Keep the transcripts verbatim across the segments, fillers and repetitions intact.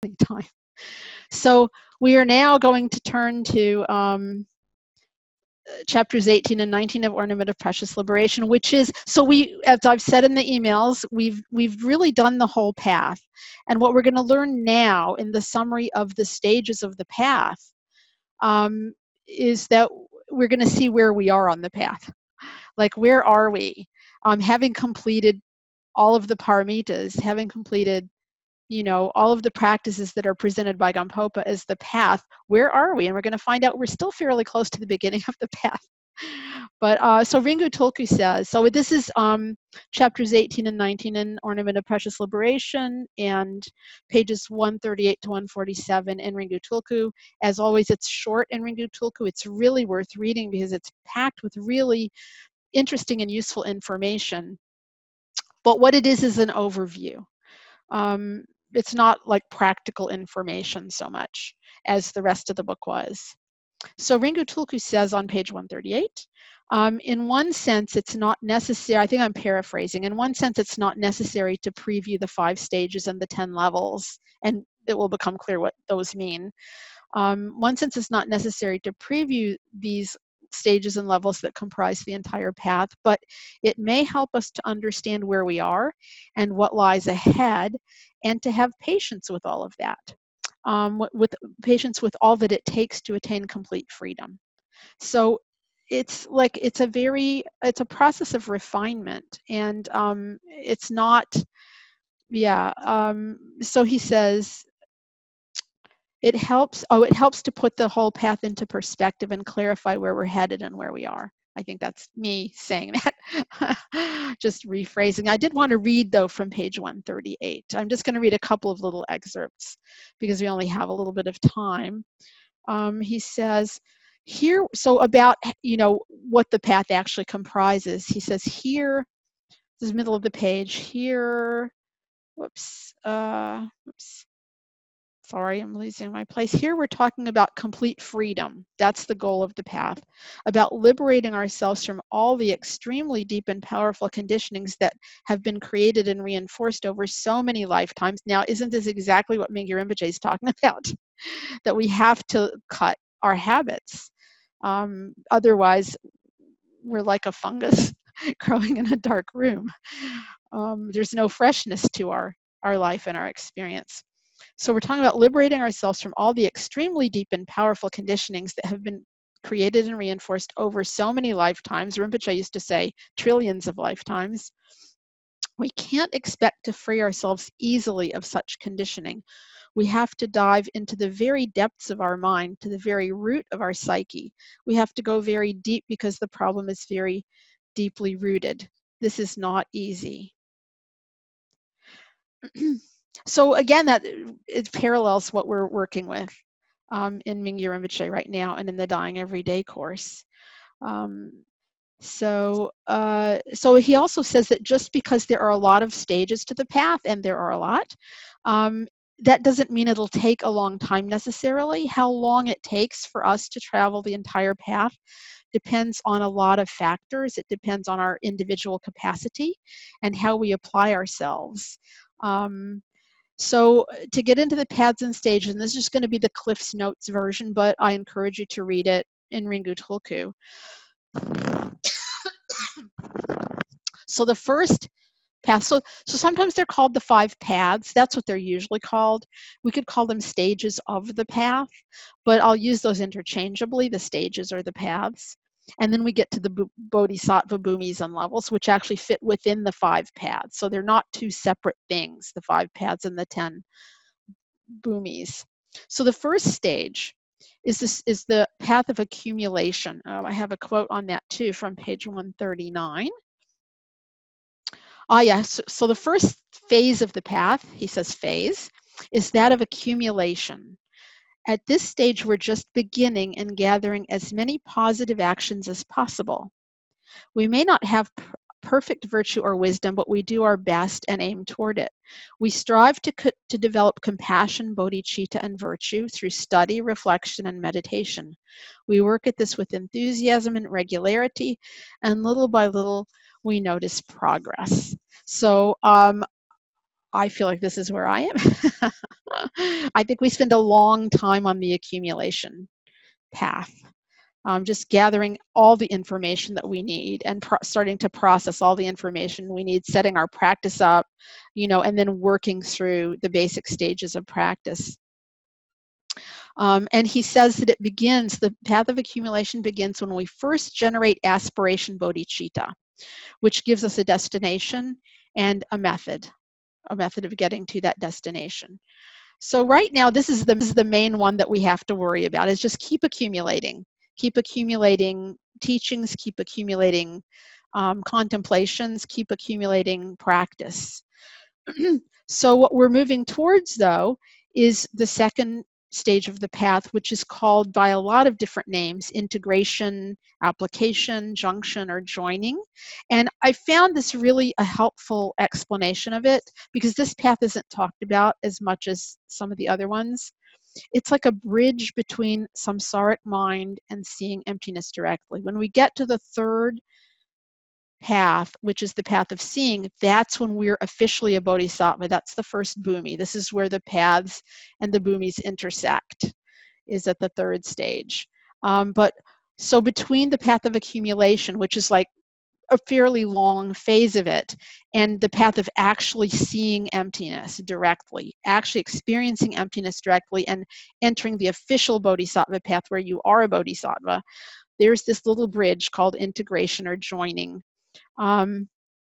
time. So we are now going to turn to um, chapters eighteen and nineteen of Ornament of Precious Liberation, which is, so we, as I've said in the emails, we've we've really done the whole path. And what we're going to learn now in the summary of the stages of the path um, is that we're going to see where we are on the path. Like, where are we? Um, having completed all of the paramitas, having completed, you know, all of the practices that are presented by Gampopa as the path, where are we? And we're going to find out we're still fairly close to the beginning of the path. But uh, so Ringu Tulku says, so this is um, chapters eighteen and nineteen in Ornament of Precious Liberation, and pages one thirty-eight to one forty-seven in Ringu Tulku. As always, it's short in Ringu Tulku. It's really worth reading because it's packed with really interesting and useful information. But what it is is an overview. Um, it's not like practical information so much as the rest of the book was. So Ringu Tulku says on page one thirty-eight, um, in one sense, it's not necessary, I think I'm paraphrasing, in one sense, it's not necessary to preview the five stages and the ten levels, and it will become clear what those mean. Um, one sense, it's not necessary to preview these stages and levels that comprise the entire path, but it may help us to understand where we are and what lies ahead, and to have patience with all of that. Um, with patience with all that it takes to attain complete freedom. So it's like, it's a very, it's a process of refinement, and um, it's not, yeah, um, so he says, it helps, oh, it helps to put the whole path into perspective and clarify where we're headed and where we are. I think that's me saying that, just rephrasing. I did want to read, though, from page one thirty-eight. I'm just going to read a couple of little excerpts because we only have a little bit of time. Um, he says, here, so about, you know, what the path actually comprises. He says here, this is the middle of the page, here, whoops, uh, whoops. Sorry, I'm losing my place. Here we're talking about complete freedom. That's the goal of the path, about liberating ourselves from all the extremely deep and powerful conditionings that have been created and reinforced over so many lifetimes. Now, isn't this exactly what Mingyur Rinpoche is talking about? That we have to cut our habits. Um, otherwise, we're like a fungus growing in a dark room. Um, there's no freshness to our, our life and our experience. So we're talking about liberating ourselves from all the extremely deep and powerful conditionings that have been created and reinforced over so many lifetimes. Rinpoche used to say trillions of lifetimes. We can't expect to free ourselves easily of such conditioning. We have to dive into the very depths of our mind, to the very root of our psyche. We have to go very deep because the problem is very deeply rooted. This is not easy. So again, that it parallels what we're working with um, in Mingyur Rinpoche right now and in the Dying Everyday course. Um, so, uh, so he also says that just because there are a lot of stages to the path, and there are a lot, um, that doesn't mean it'll take a long time necessarily. How long it takes for us to travel the entire path depends on a lot of factors. It depends on our individual capacity and how we apply ourselves. Um, So to get into the paths and stages, and this is going to be the Cliff's Notes version, but I encourage you to read it in Ringu Tulku. So the first path, so, so sometimes they're called the five paths. That's what they're usually called. We could call them stages of the path, but I'll use those interchangeably, the stages or the paths. And then we get to the Bodhisattva bhumis and levels, which actually fit within the five paths. So they're not two separate things, the five paths and the ten bhumis. So the first stage is this is the path of accumulation. Oh, I have a quote on that too from page one thirty-nine. Ah, yes. So the first phase of the path, he says phase, is that of accumulation. At this stage, we're just beginning and gathering as many positive actions as possible. We may not have perfect virtue or wisdom, but we do our best and aim toward it. We strive to, to develop compassion, bodhicitta, and virtue through study, reflection, and meditation. We work at this with enthusiasm and regularity, and little by little, we notice progress. So um, I feel like this is where I am. I think we spend a long time on the accumulation path, um, just gathering all the information that we need and pro- starting to process all the information we need, setting our practice up, you know, and then working through the basic stages of practice. Um, and he says that it begins, the path of accumulation begins when we first generate aspiration bodhicitta, which gives us a destination and a method, a method of getting to that destination. So right now, this is the, this is the main one that we have to worry about, is just keep accumulating, keep accumulating teachings, keep accumulating um, contemplations, keep accumulating practice. So what we're moving towards, though, is the second stage of the path, which is called by a lot of different names: integration, application, junction, or joining. And I found this really a helpful explanation of it, because this path isn't talked about as much as some of the other ones. It's like a bridge between samsaric mind and seeing emptiness directly. When we get to the third path, which is the path of seeing, that's when we're officially a bodhisattva. That's the first bhumi. This is where the paths and the bhumis intersect, is at the third stage. Um, but so between the path of accumulation, which is like a fairly long phase of it, and the path of actually seeing emptiness directly, actually experiencing emptiness directly, and entering the official bodhisattva path where you are a bodhisattva, there's this little bridge called integration or joining. Um,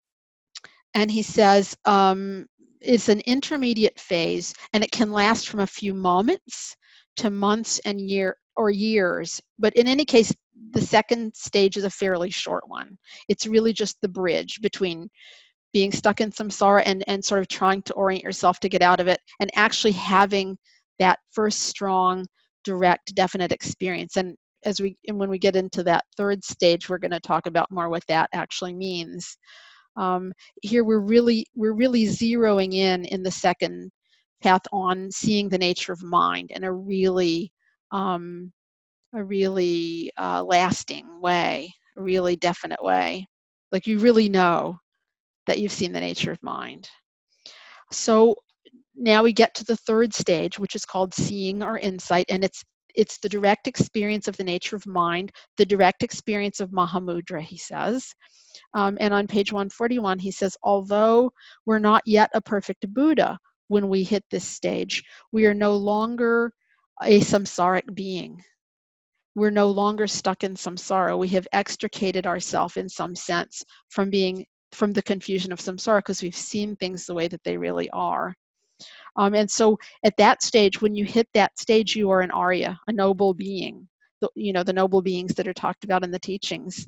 and he says um, it's an intermediate phase, and it can last from a few moments to months and year or years. But in any case, the second stage is a fairly short one. It's really just the bridge between being stuck in samsara and, and sort of trying to orient yourself to get out of it, and actually having that first strong, direct, definite experience. And as we and when we get into that third stage, we're going to talk about more what that actually means. Um, here we're really we're really zeroing in in the second path on seeing the nature of mind in a really um, a really uh, lasting way, a really definite way. Like you really know that you've seen the nature of mind. So now we get to the third stage, which is called seeing or insight, and it's it's the direct experience of the nature of mind, the direct experience of Mahamudra, he says. Um, and on page one forty-one, he says, although we're not yet a perfect Buddha when we hit this stage, we are no longer a samsaric being. We're no longer stuck in samsara. We have extricated ourselves in some sense from being from the confusion of samsara, because we've seen things the way that they really are. Um, and so at that stage, when you hit that stage, you are an Arya, a noble being, the, you know, the noble beings that are talked about in the teachings.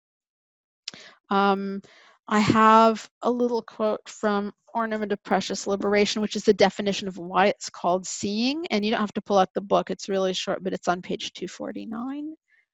Um, I have a little quote from Ornament of Precious Liberation, which is the definition of why it's called seeing. And you don't have to pull out the book. It's really short, but it's on page two forty-nine.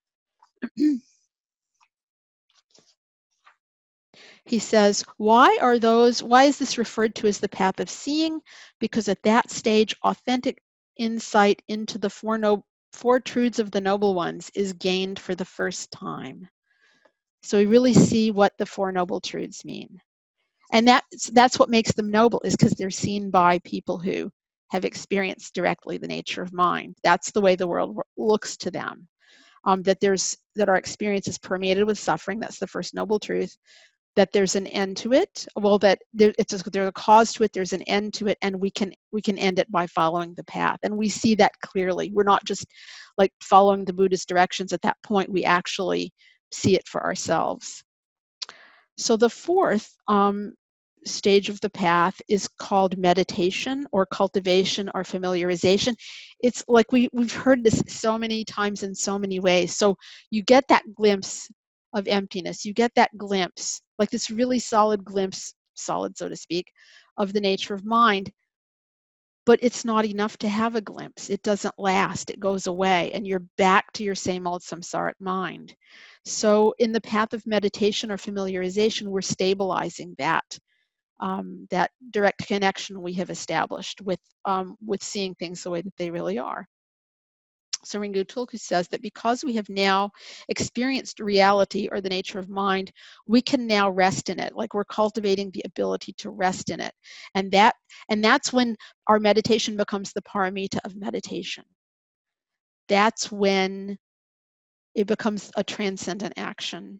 He says, why are those, why is this referred to as the path of seeing? Because at that stage, authentic insight into the four, no, four truths of the noble ones is gained for the first time. So we really see what the Four Noble Truths mean. And that's, that's what makes them noble, is because they're seen by people who have experienced directly the nature of mind. That's the way the world looks to them. Um, that there's that our experience is permeated with suffering. That's the first noble truth. That there's an end to it. Well, that there, it's a, there's a cause to it. There's an end to it, and we can we can end it by following the path. And we see that clearly. We're not just like following the Buddhist directions. At that point, we actually see it for ourselves. So the fourth um, stage of the path is called meditation or cultivation or familiarization. It's like we, we've heard this so many times in so many ways. So you get that glimpse of emptiness. You get that glimpse, like this really solid glimpse, solid so to speak, of the nature of mind. But it's not enough to have a glimpse. It doesn't last. It goes away, and you're back to your same old samsaric mind. So in the path of meditation or familiarization, we're stabilizing that, um, that direct connection we have established with, um, with seeing things the way that they really are. So Ringu Tulku says that because we have now experienced reality or the nature of mind, we can now rest in it. Like we're cultivating the ability to rest in it. And that and that's when our meditation becomes the paramita of meditation. That's when it becomes a transcendent action.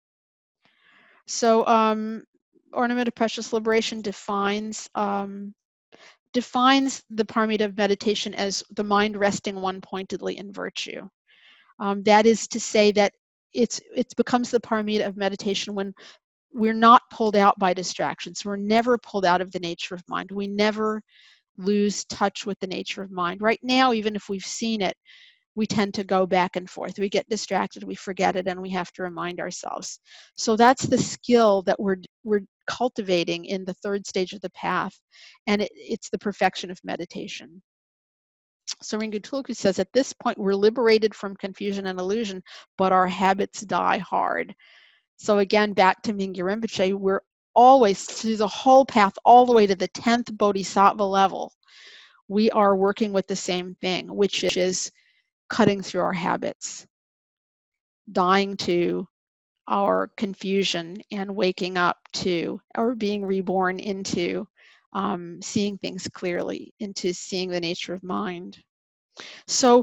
So um, Ornament of Precious Liberation defines um, defines the paramita of meditation as the mind resting one-pointedly in virtue. Um, that is to say that it's it becomes the paramita of meditation when we're not pulled out by distractions. We're never pulled out of the nature of mind. We never lose touch with the nature of mind. Right now, even if we've seen it, we tend to go back and forth. We get distracted, we forget it, and we have to remind ourselves. So that's the skill that we're we're cultivating in the third stage of the path, and it, it's the perfection of meditation. So Ringu Tulku says, at this point, we're liberated from confusion and illusion, but our habits die hard. So again, back to Mingyur Rinpoche, we're always, through the whole path, all the way to the tenth bodhisattva level, we are working with the same thing, which is cutting through our habits, dying to our confusion and waking up to, or being reborn into um, seeing things clearly, into seeing the nature of mind. So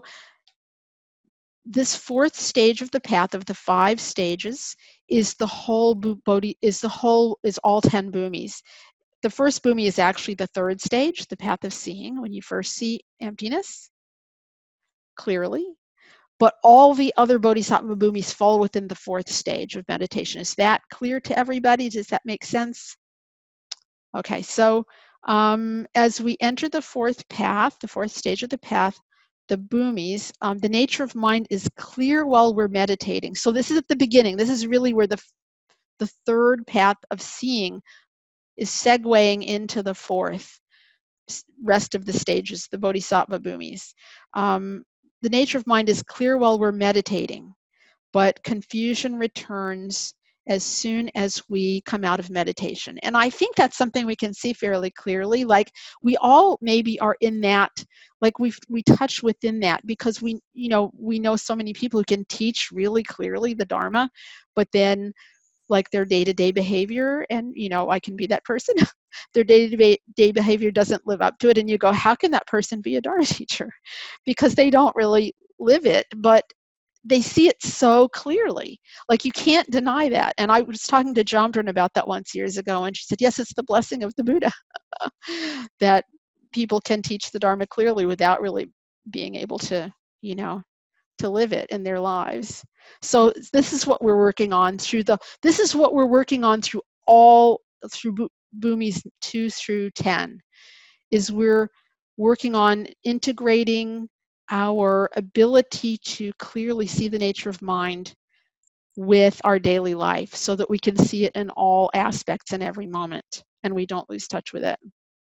this fourth stage of the path of the five stages is the whole bodhi, is the whole, is all ten bhumis. The first bhumi is actually the third stage, the path of seeing, when you first see emptiness clearly. But all the other bodhisattva bhumis fall within the fourth stage of meditation. Is that clear to everybody? Does that make sense? Okay, so um, as we enter the fourth path, the fourth stage of the path, the bhumis, um, the nature of mind is clear while we're meditating. So this is at the beginning. This is really where the, the third path of seeing is segueing into the fourth rest of the stages, the bodhisattva bhumis. Um, the nature of mind is clear while we're meditating, but confusion returns as soon as we come out of meditation. And I think that's something we can see fairly clearly. Like we all maybe are in that, like we we touch within that, because we, you know, we know so many people who can teach really clearly the Dharma, but then like their day-to-day behavior, and you know, I can be that person, their day-to-day behavior doesn't live up to it, and you go, how can that person be a Dharma teacher? Because they don't really live it, but they see it so clearly. Like you can't deny that. And I was talking to Jamdran about that once years ago, and she said, yes, it's the blessing of the Buddha that people can teach the Dharma clearly without really being able to, you know, to live it in their lives. So this is what we're working on through the, this is what we're working on through all, through bhumis two through ten, is we're working on integrating our ability to clearly see the nature of mind with our daily life so that we can see it in all aspects in every moment and we don't lose touch with it.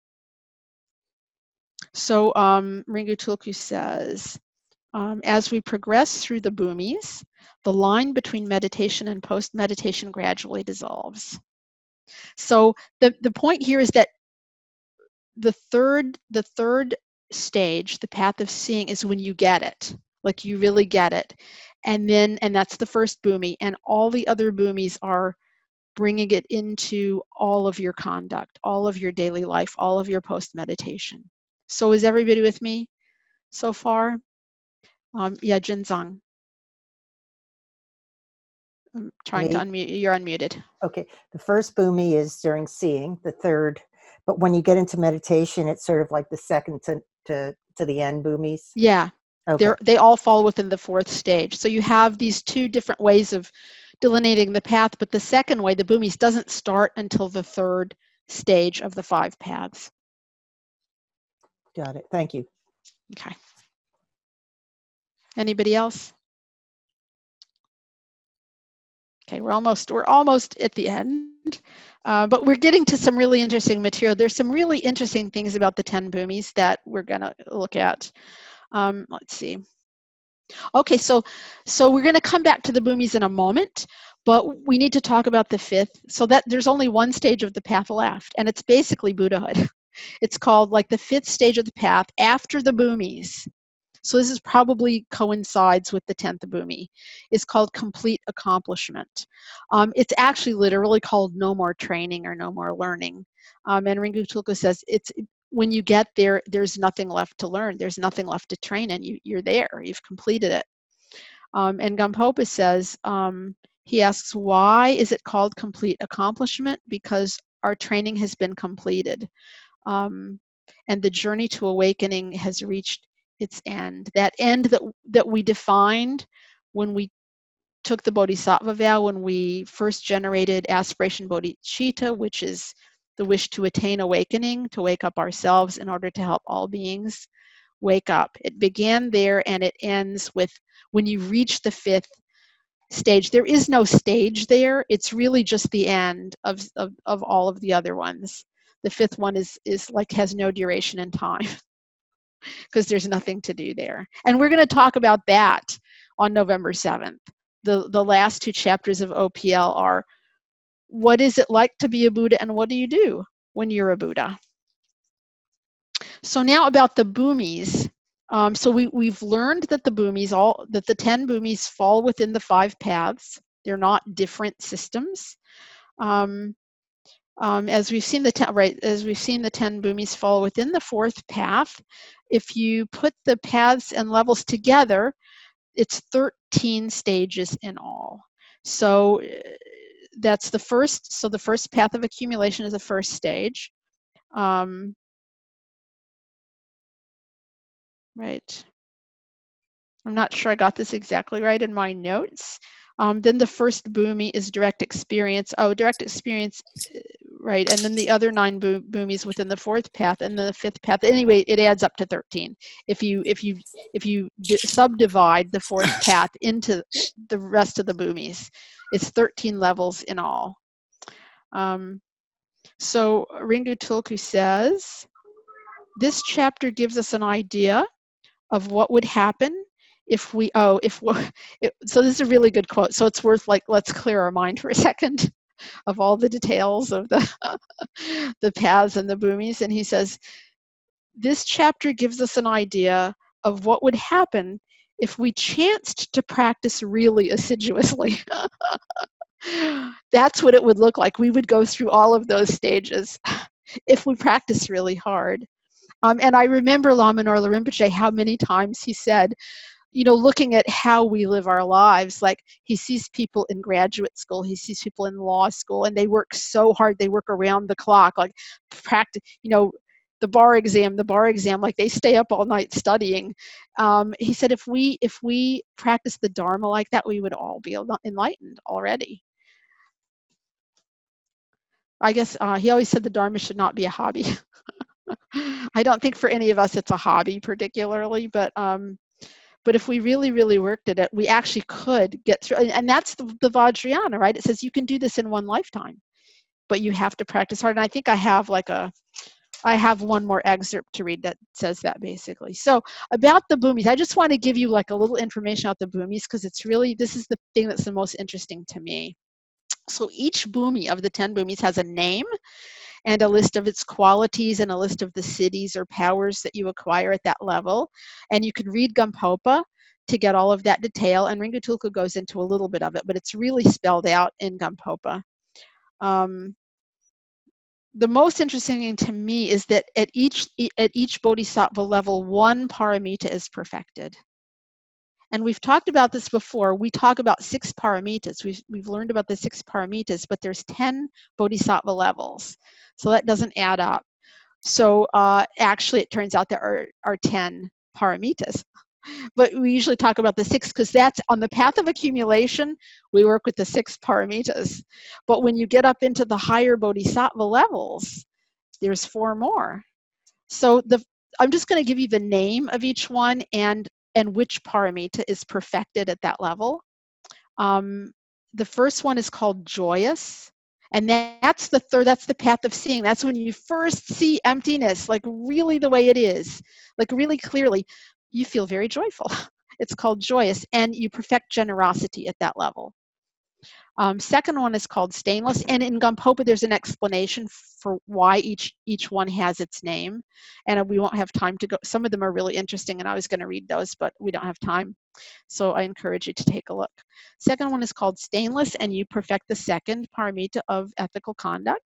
So um, Ringu Tulku says, um, as we progress through the bhumis, the line between meditation and post-meditation gradually dissolves. So the, the point here is that the third, the third stage, the path of seeing, is when you get it, like you really get it. And then, and that's the first bhumi, and all the other bhumis are bringing it into all of your conduct, all of your daily life, all of your post-meditation. So is everybody with me so far? Um, yeah, Jinzang. I'm trying Me? to unmute. You're unmuted. Okay. The first bhumi is during seeing, the third, but when you get into meditation, it's sort of like the second to, to, to the end bhumis. Yeah. Okay. They're, they all fall within the fourth stage. So you have these two different ways of delineating the path, but the second way, the bhumis, doesn't start until the third stage of the five paths. Got it. Thank you. Okay. Anybody else? Okay, we're almost we're almost at the end, uh, but we're getting to some really interesting material. There's some really interesting things about the ten bhumis that we're going to look at. Um, let's see. Okay, so so we're going to come back to the bhumis in a moment, but we need to talk about the fifth. So that there's only one stage of the path left, and it's basically Buddhahood. It's called like the fifth stage of the path after the bhumis. so this is probably coincides with the tenth bhumi, is called complete accomplishment. Um, it's actually literally called no more training or no more learning. Um, and Ringu Tulku says it's when you get there, there's nothing left to learn. There's nothing left to train, and you, you're there. You've completed it. Um, and Gampopa says, um, he asks, why is it called complete accomplishment? Because our training has been completed. Um, and the journey to awakening has reached its end. That end that, that we defined when we took the Bodhisattva vow, when we first generated aspiration bodhicitta, which is the wish to attain awakening, to wake up ourselves in order to help all beings wake up. It began there and it ends with when you reach the fifth stage. There is no stage there. It's really just the end of, of, of all of the other ones. The fifth one is, is like has no duration in time because there's nothing to do there. And we're going to talk about that on November seventh. The, the last two chapters of O P L are what is it like to be a Buddha and what do you do when you're a Buddha? So now about the bhumis. Um, so we, we've learned that the bhumis, all that the ten bhumis fall within the five paths. They're not different systems. Um, um, as we've seen the ten, right, as we've seen the ten bhumis fall within the fourth path. If you put the paths and levels together, it's thirteen stages in all. So that's the first. So the first path of accumulation is the first stage. Um, right. I'm not sure I got this exactly right in my notes. Um, then the first bhumi is direct experience. Oh, direct experience, right. And then the other nine bhumis within the fourth path and the fifth path. Anyway, it adds up to thirteen. If you if you if you subdivide the fourth path into the rest of the bhumis, it's thirteen levels in all. Um, so Ringu Tulku says, this chapter gives us an idea of what would happen if we, oh, if, it, so this is a really good quote. So it's worth like, let's clear our mind for a second of all the details of the, the paths and the bhumis. And he says, this chapter gives us an idea of what would happen if we chanced to practice really assiduously. That's what it would look like. We would go through all of those stages if we practice really hard. Um, and I remember Lama Norla Rinpoche, how many times he said, you know, looking at how we live our lives, like he sees people in graduate school, he sees people in law school, and they work so hard, they work around the clock, like practice, you know, the bar exam, the bar exam, like they stay up all night studying. Um, he said, if we, if we practice the Dharma like that, we would all be enlightened already. I guess uh, he always said the Dharma should not be a hobby. I don't think for any of us it's a hobby particularly, but um, but if we really, really worked at it, we actually could get through. And that's the, the Vajrayana, right? It says you can do this in one lifetime, but you have to practice hard. And I think I have like a, I have one more excerpt to read that says that basically. So about the bhumis, I just want to give you like a little information about the bhumis because it's really, this is the thing that's the most interesting to me. So each bhumi of the ten bhumis has a name and a list of its qualities and a list of the siddhis or powers that you acquire at that level. And you can read Gampopa to get all of that detail. And Ringu Tulku goes into a little bit of it, but it's really spelled out in Gampopa. Um, the most interesting thing to me is that at each, at each bodhisattva level, one paramita is perfected. And we've talked about this before. We talk about six paramitas. We've, we've learned about the six paramitas, but there's ten bodhisattva levels. So that doesn't add up. So uh, actually, it turns out there are, are ten paramitas. But we usually talk about the six because that's on the path of accumulation, we work with the six paramitas. But when you get up into the higher bodhisattva levels, there's four more. So the I'm just going to give you the name of each one and and which paramita is perfected at that level. Um, the first one is called joyous. And that's the third, that's the path of seeing. That's when you first see emptiness, like really the way it is, like really clearly, you feel very joyful. It's called joyous, and you perfect generosity at that level. Um, second one is called stainless, and in Gampopa there's an explanation for why each each one has its name, and we won't have time to go. Some of them are really interesting, and I was going to read those, but we don't have time, so I encourage you to take a look. Second one is called stainless, and you perfect the second paramita of ethical conduct.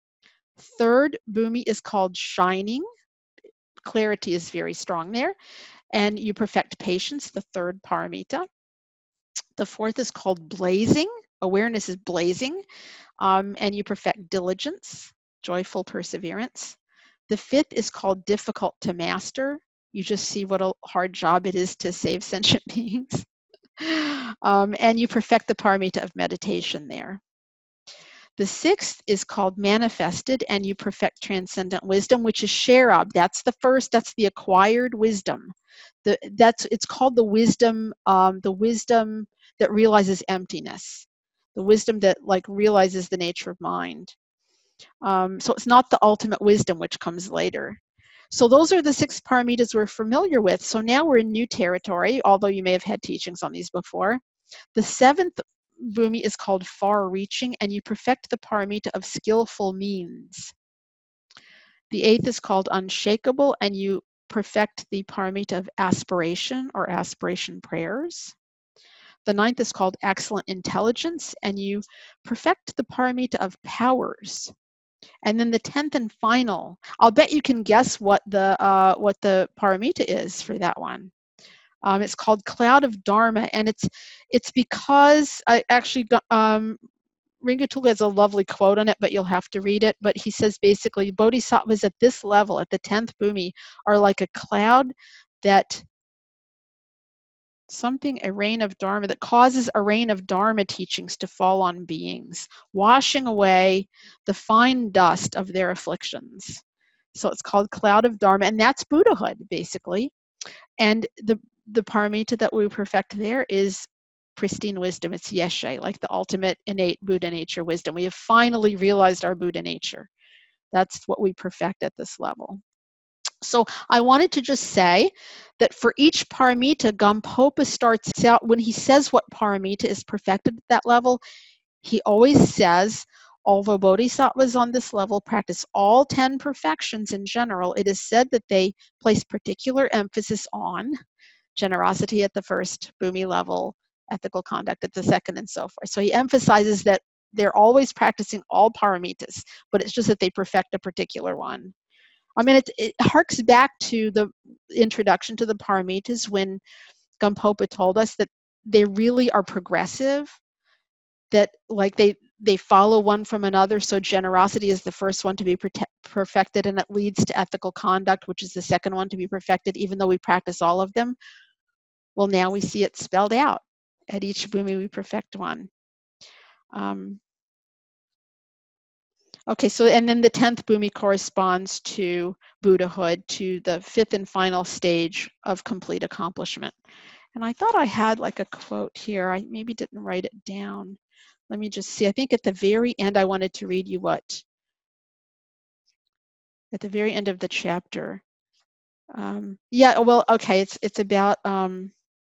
Third bhumi is called shining. Clarity is very strong there, and you perfect patience, the third paramita. The fourth is called blazing. Awareness is blazing, um, and you perfect diligence, joyful perseverance. The fifth is called difficult to master. You just see what a hard job it is to save sentient beings. Um, and you perfect the paramita of meditation there. The sixth is called manifested, and you perfect transcendent wisdom, which is Sherab. That's the first, that's the acquired wisdom. The, that's, it's called the wisdom, um, the wisdom that realizes emptiness. The wisdom that like realizes the nature of mind. Um, so it's not the ultimate wisdom, which comes later. So those are the six paramitas we're familiar with. So now we're in new territory, although you may have had teachings on these before. The seventh bhumi is called far-reaching, and you perfect the paramita of skillful means. The eighth is called unshakable, and you perfect the paramita of aspiration or aspiration prayers. The ninth is called excellent intelligence, and you perfect the paramita of powers. And then the tenth and final, I'll bet you can guess what the uh, what the paramita is for that one. Um, it's called Cloud of Dharma, and it's it's because I actually got, um, Ringatula has a lovely quote on it, but you'll have to read it. But he says basically, bodhisattvas at this level, at the tenth bhumi, are like a cloud that something, a rain of Dharma, that causes a rain of Dharma teachings to fall on beings, washing away the fine dust of their afflictions. So it's called Cloud of Dharma, and that's Buddhahood, basically. And the, the paramita that we perfect there is pristine wisdom. It's Yeshe, like the ultimate innate Buddha nature wisdom. We have finally realized our Buddha nature. That's what we perfect at this level. So I wanted to just say that for each paramita, Gampopa starts out, when he says what paramita is perfected at that level, he always says, although bodhisattvas on this level practice all ten perfections in general, it is said that they place particular emphasis on generosity at the first bhumi level, ethical conduct at the second, and so forth. So he emphasizes that they're always practicing all paramitas, but it's just that they perfect a particular one. I mean, it, it harks back to the introduction to the paramitas when Gampopa told us that they really are progressive, that like they, they follow one from another. So generosity is the first one to be perfected, and it leads to ethical conduct, which is the second one to be perfected, even though we practice all of them. Well, now we see it spelled out. At each bhumi, we perfect one. Um, Okay, so and then the tenth bhumi corresponds to Buddhahood, to the fifth and final stage of complete accomplishment. And I thought I had like a quote here. I maybe didn't write it down. Let me just see. I think at the very end, I wanted to read you what, at the very end of the chapter. Um, yeah, well, okay, it's it's about, um,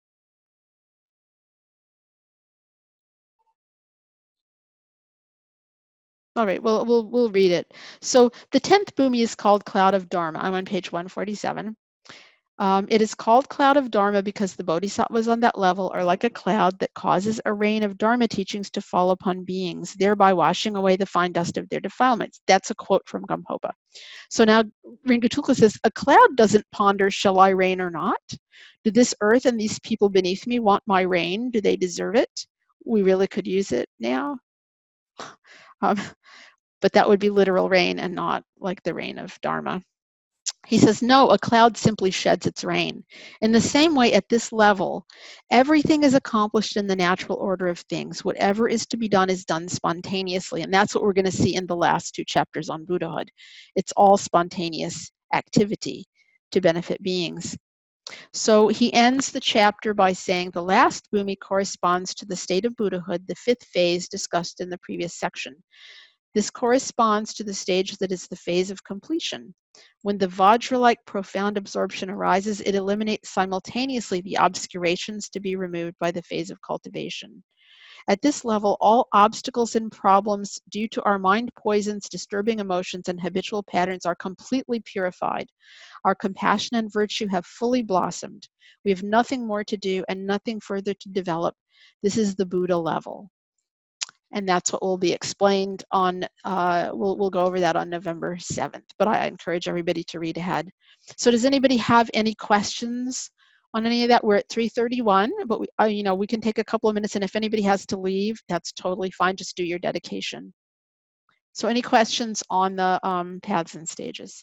all right, well, we'll we'll read it. So the tenth bhumi is called Cloud of Dharma. I'm on page one forty-seven. Um, it is called Cloud of Dharma because the bodhisattvas on that level are like a cloud that causes a rain of Dharma teachings to fall upon beings, thereby washing away the fine dust of their defilements. That's a quote from Gampopa. So now Ringatula says, a cloud doesn't ponder, shall I rain or not? Do this earth and these people beneath me want my rain? Do they deserve it? We really could use it now. Um, but that would be literal rain and not like the rain of Dharma. He says, no, a cloud simply sheds its rain. In the same way, at this level, everything is accomplished in the natural order of things. Whatever is to be done is done spontaneously. And that's what we're going to see in the last two chapters on Buddhahood. It's all spontaneous activity to benefit beings. So he ends the chapter by saying the last bhumi corresponds to the state of Buddhahood, the fifth phase discussed in the previous section. This corresponds to the stage that is the phase of completion. When the Vajra-like profound absorption arises, it eliminates simultaneously the obscurations to be removed by the phase of cultivation. At this level, all obstacles and problems due to our mind poisons, disturbing emotions, and habitual patterns are completely purified. Our compassion and virtue have fully blossomed. We have nothing more to do and nothing further to develop. This is the Buddha level. And that's what will be explained on, uh, we'll, we'll go over that on November seventh, but I encourage everybody to read ahead. So does anybody have any questions on any of that? We're at three thirty-one, but we, uh, you know, we can take a couple of minutes, and if anybody has to leave, that's totally fine. Just do your dedication. So any questions on the um, paths and stages?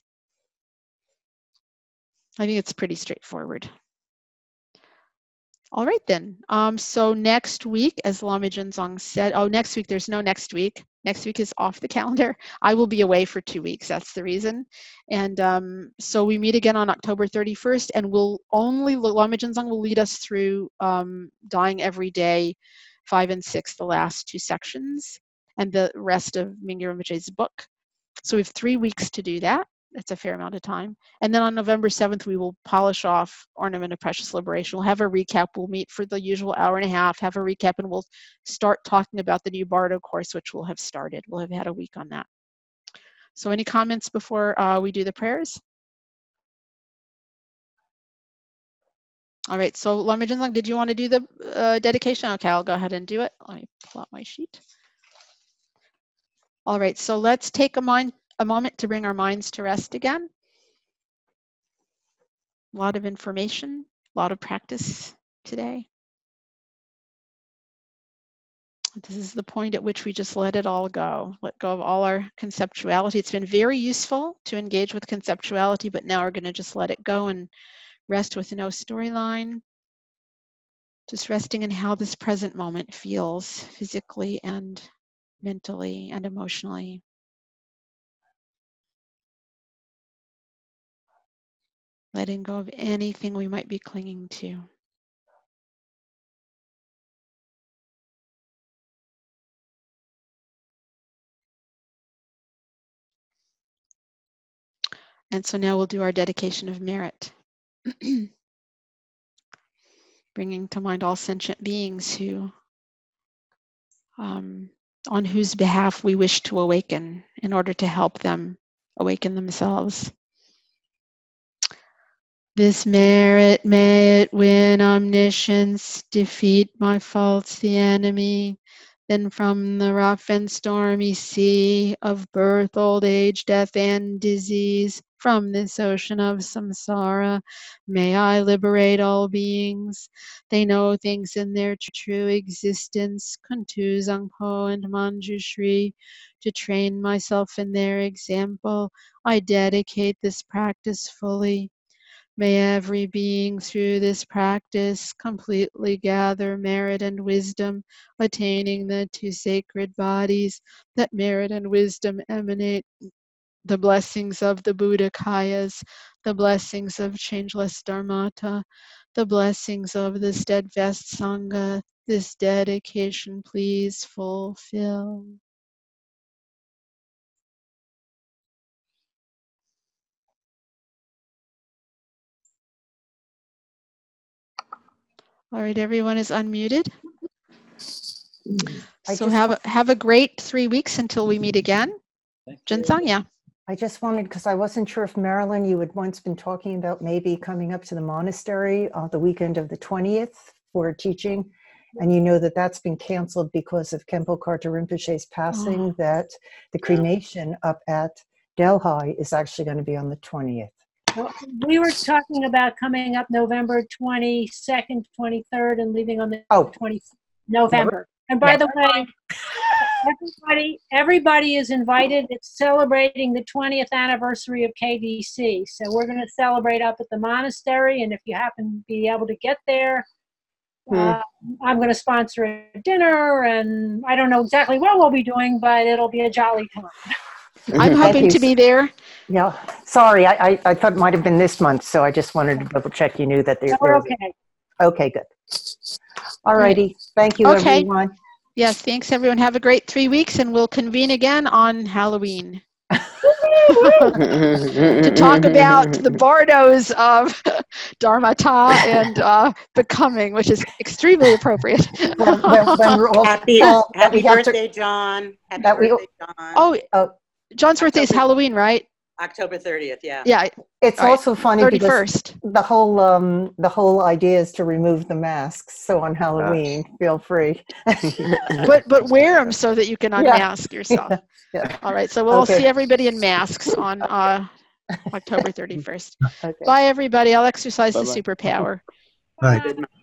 I think it's pretty straightforward. All right then. Um, so next week, as Lama Junzong said, oh, next week, there's no next week. Next week is off the calendar. I will be away for two weeks. That's the reason. And um, so we meet again on October thirty-first, and we'll only, Lama Junzong will lead us through um, Dying Every Day, five and six, the last two sections, and the rest of Mingyur Rinpoche's book. So we have three weeks to do that. That's a fair amount of time. And then on November seventh, we will polish off Ornament of Precious Liberation. We'll have a recap. We'll meet for the usual hour and a half, have a recap, and we'll start talking about the new Bardo course, which will have started. We'll have had a week on that. So any comments before uh, we do the prayers? All right, so Lama Junzong, did you want to do the uh, dedication? Okay, I'll go ahead and do it. Let me pull out my sheet. All right, so let's take a mind a moment to bring our minds to rest again. A lot of information, a lot of practice today. This is the point at which we just let it all go, let go of all our conceptuality. It's been very useful to engage with conceptuality, but now we're going to just let it go and rest with no storyline. Just resting in how this present moment feels physically and mentally and emotionally. Letting go of anything we might be clinging to. And so now we'll do our dedication of merit. Bringing to mind all sentient beings who, um, on whose behalf we wish to awaken in order to help them awaken themselves. This merit, may it win omniscience, defeat my faults, the enemy. Then from the rough and stormy sea of birth, old age, death, and disease, from this ocean of samsara, may I liberate all beings. They know things in their true existence, Kuntu, Zangpo, and Manjushri. To train myself in their example, I dedicate this practice fully. May every being through this practice completely gather merit and wisdom, attaining the two sacred bodies that merit and wisdom emanate, the blessings of the Buddhakayas, the blessings of changeless Dharmata, the blessings of the steadfast Sangha. This dedication please fulfill. All right, everyone is unmuted. I So just have want- a, have a great three weeks until we meet again. Junzong, yeah. I just wanted, because I wasn't sure if Marilyn, you had once been talking about maybe coming up to the monastery on the weekend of the twentieth for teaching. And you know that that's been canceled because of Khenpo Karthar Rinpoche's passing, Oh. that the cremation up at Delhi is actually going to be on the twentieth. Well, we were talking about coming up November twenty-second, twenty-third, and leaving on the Oh. twentieth November. And by Yeah. the way, everybody, everybody is invited. It's celebrating the twentieth anniversary of K D C. So we're going to celebrate up at the monastery. And if you happen to be able to get there, Hmm. uh, I'm going to sponsor a dinner. And I don't know exactly what we'll be doing, but it'll be a jolly time. I'm Thank hoping you. to be there. Yeah, sorry, I, I, I thought it might have been this month, so I just wanted to double check you knew that there, So there we're was. okay. Okay, good. All righty. Thank you, Okay. everyone. Yes, thanks everyone. Have a great three weeks and we'll convene again on Halloween. to talk about the Bardos of Dharmata and uh, becoming, which is extremely appropriate. When, when, when we're all, Happy, all that happy we have to, birthday, John. Happy that we- birthday, John. Oh, oh, John's birthday is October- Halloween, right? October thirtieth, yeah. Yeah, it's All right. also funny because thirty-first. the whole um the whole idea is to remove the masks. So on Halloween, feel free. But but wear them so that you can Yeah. unmask yourself. Yeah. All right, so we'll Okay. see everybody in masks on uh, October thirty-first. Okay. Bye, everybody. I'll exercise the Bye-bye. superpower. Bye. Good night.